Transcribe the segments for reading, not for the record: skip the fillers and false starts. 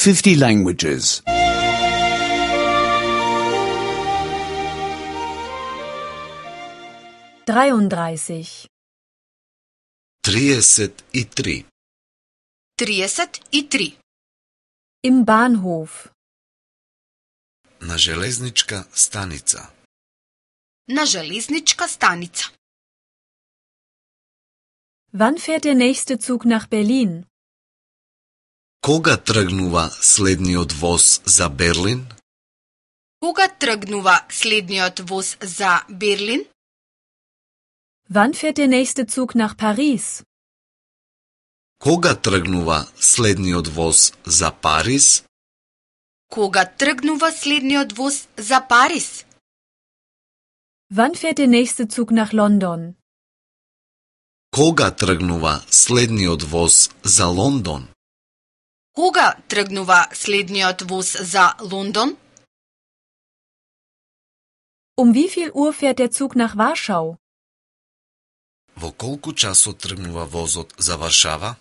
50 languages. 33. 33. 33. Im Bahnhof. Na železnička stanica. Na železnička stanica. Wann fährt der nächste Zug nach Berlin? Кога тргнува следниот воз за Берлин? Кога тргнува следниот воз за Берлин? Wann fährt der nächste Zug nach Paris? Кога тргнува следниот воз за Париз? Кога тргнува следниот воз за Париз? Wann fährt der nächste Zug nach London? Кога тргнува следниот воз за Лондон? Кога тргнува следниот воз за Лондон? Wie viel Uhr fährt der Zug nach Warschau? Во колку часот тргнува возот за Варшава?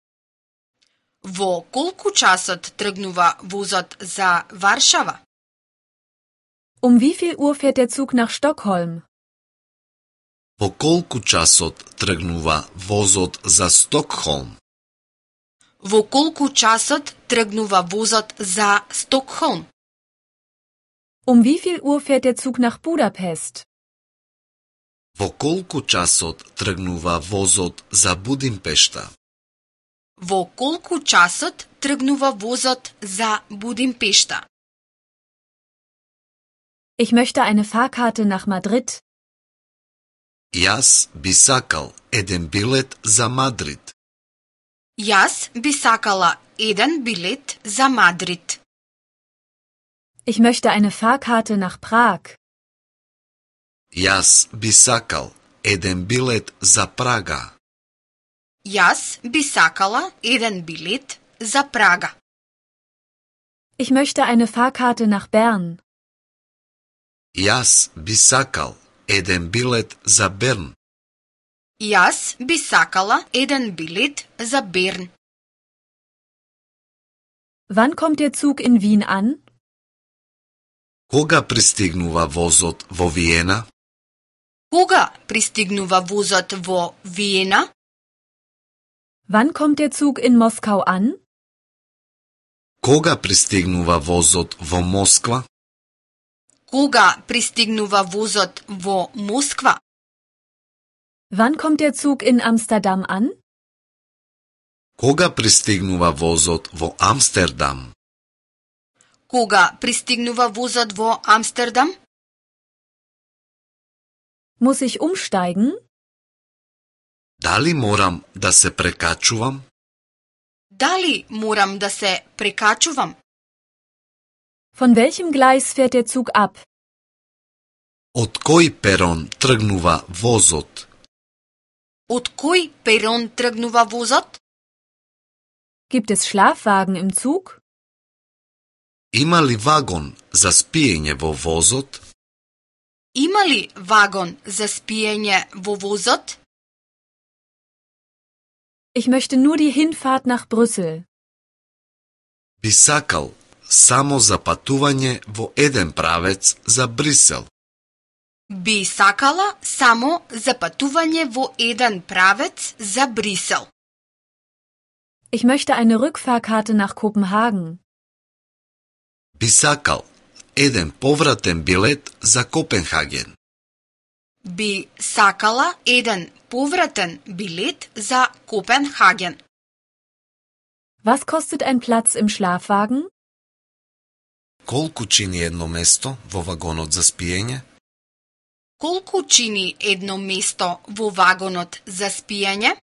Во колку часот тргнува возот за Варшава? Wie viel Uhr fährt der Zug nach Stockholm? Во колку часот тргнува возот за Стокхолм? Во колку часот тргнува возот за Стокхолм? Wie viel Uhr fährt der Zug nach Budapest? Во колку часот тргнува возот за Будимпешта? Во колку часот тргнува возот за Будимпешта? Ich möchte eine Fahrkarte nach Madrid. Јас би сакал еден билет за Мадрид. Јас би сакала еден билет за Мадрид. Ich möchte eine Fahrkarte nach Prag. Јас би сакал еден билет за Прага. Јас би сакала еден билет за Прага. Ich möchte eine Fahrkarte nach Bern. Јас би сакал еден билет за Берн. Јас би сакала еден билет за Берн. Wann kommt der Zug in Wien an? Кога пристигнува возот во Виена? Кога пристигнува возот во Виена? Wann kommt der Zug in Moskau an? Кога пристигнува возот во Москва? Кога пристигнува возот во Москва? Wann kommt der Zug in Amsterdam an? Кога пристигнува возот во Амстердам? Кога пристигнува возот во Амстердам? Muss ich umsteigen? Дали морам да се прекачувам? Дали морам да се прекачувам? Von welchem Gleis fährt der Zug ab? Од кој перон тргнува возот? Од кој перон тргнува возот? Gibt es Schlafwagen im Zug? Има ли вагон за спиење во возот? Има ли вагон за спиење во возот? Ich möchte nur die Hinfahrt nach Brüssel. Би сакал само за патување во еден правец за Брисел. Би сакала само за патување во еден правец за Брисел. Ich möchte eine Rückfahrkarte nach Kopenhagen. Би сакал еден повратен билет за Копенхаген. Би сакала еден повратен билет за Копенхаген. Was kostet ein Platz im Schlafwagen? Колку чини едно место во вагонот за спиење? Колку чини едно место во вагонот за спиење?